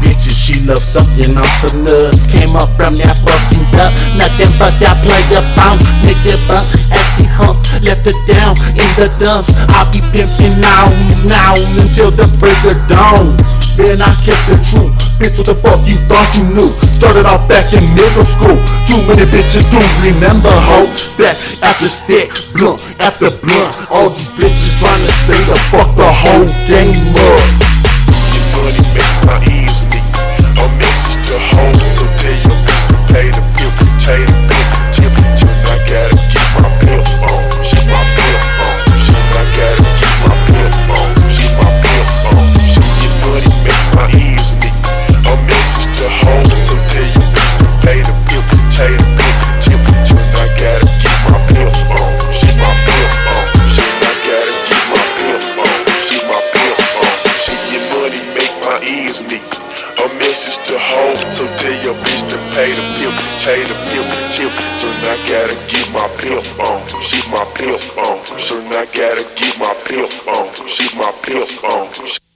bitches, she loves something on some nuts. Came up from that fucking duck, nothing but that player bounce. Nigga bump as she humps, left her down in the dumps. I'll be pimping now until the break of dawn. Then I kept the truth. Bitch, what the fuck you thought you knew? Started off back in middle school. Too many bitches do remember, ho. Stack after stack, blunt after blunt. All these bitches trying to stay the fuck the whole game up. Your money makes my ears meet. A message to home, so tell your bitch to pay the bill, pay the bill, tip. I gotta get my bill on. She my bill on. I gotta get my bill on. She my bill on. Your money makes my ears meet. A message to home, so tell your bitch to pay the bill, pay the bill, tip. I gotta get my bill on. She my bill on. I gotta get my bill on. She my bill on. Your money make my ears meet. A message to home, so tell your bitch to pay the bill, pay the bill, tip. So I gotta get my bill on. She my bill on. So I gotta get my bill on. She my bill on.